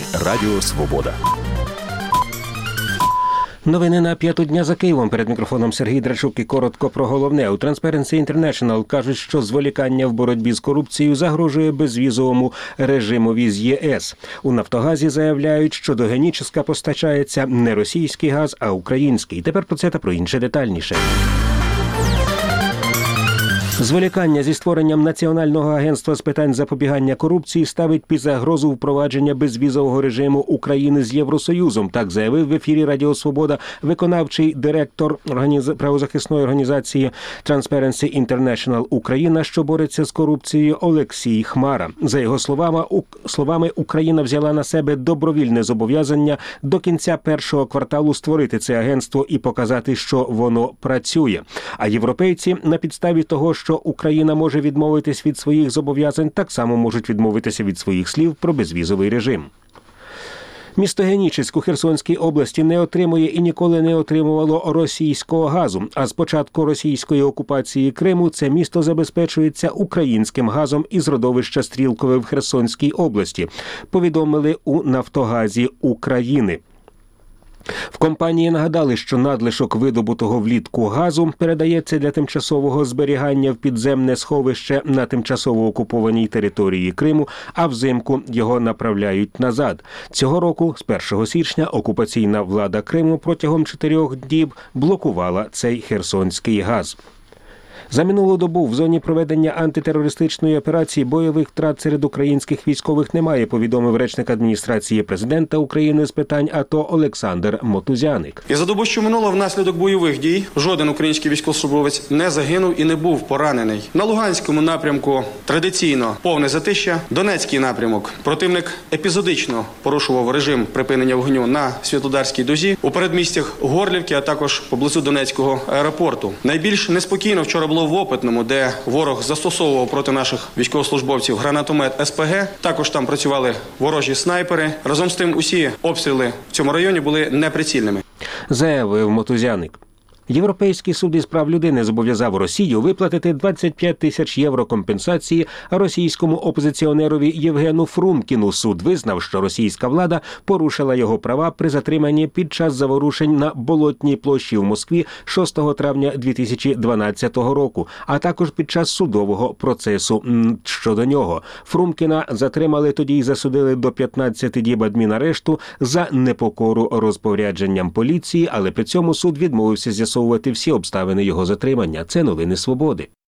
Радіо Свобода. Новини на п'яту дня за Києвом. Перед мікрофоном Сергій Драчук і коротко про головне. У Transparency International кажуть, що зволікання в боротьбі з корупцією загрожує безвізовому режимові з ЄС. У «Нафтогазі» заявляють, що до Геніческа постачається не російський газ, а український. Тепер про це та про інше детальніше. Зволікання зі створенням Національного агентства з питань запобігання корупції ставить під загрозу впровадження безвізового режиму України з Євросоюзом. Так заявив в ефірі Радіо Свобода виконавчий директор правозахисної організації Transparency International Україна, що бореться з корупцією, Олексій Хмара. За його словами, Україна взяла на себе добровільне зобов'язання до кінця першого кварталу створити це агентство і показати, що воно працює. А європейці на підставі того, що Україна може відмовитись від своїх зобов'язань, так само можуть відмовитися від своїх слів про безвізовий режим. Місто Генічеськ у Херсонській області не отримує і ніколи не отримувало російського газу. А з початку російської окупації Криму це місто забезпечується українським газом із родовища Стрілкове в Херсонській області, повідомили у «Нафтогазі України». В компанії нагадали, що надлишок видобутого влітку газу передається для тимчасового зберігання в підземне сховище на тимчасово окупованій території Криму, а взимку його направляють назад. Цього року, з 1 січня, окупаційна влада Криму протягом 4 діб блокувала цей херсонський газ. За минулу добу в зоні проведення антитерористичної операції бойових втрат серед українських військових немає, повідомив речник адміністрації президента України з питань АТО Олександр Мотузяник. І за добу, що минуло, внаслідок бойових дій жоден український військовослужбовець не загинув і не був поранений. На Луганському напрямку традиційно повне затища. Донецький напрямок противник епізодично порушував режим припинення вогню на Світлодарській дузі, у передмістях Горлівки, а також поблизу Донецького аеропорту. Найбільш неспокійно вчора було в Опитному, де ворог застосовував проти наших військовослужбовців гранатомет СПГ. Також там працювали ворожі снайпери. Разом з тим усі обстріли в цьому районі були неприцільними. Заявив Мотузяник. Європейський суд із прав людини зобов'язав Росію виплатити 25 тисяч євро компенсації російському опозиціонерові Євгену Фрумкіну. Суд визнав, що російська влада порушила його права при затриманні під час заворушень на Болотній площі в Москві 6 травня 2012 року, а також під час судового процесу щодо нього. Фрумкіна затримали тоді і засудили до 15 діб адмінарешту за непокору розпорядженням поліції, але при цьому суд відмовився з'ясовувати всі обставини його затримання. Це новини «Свободи».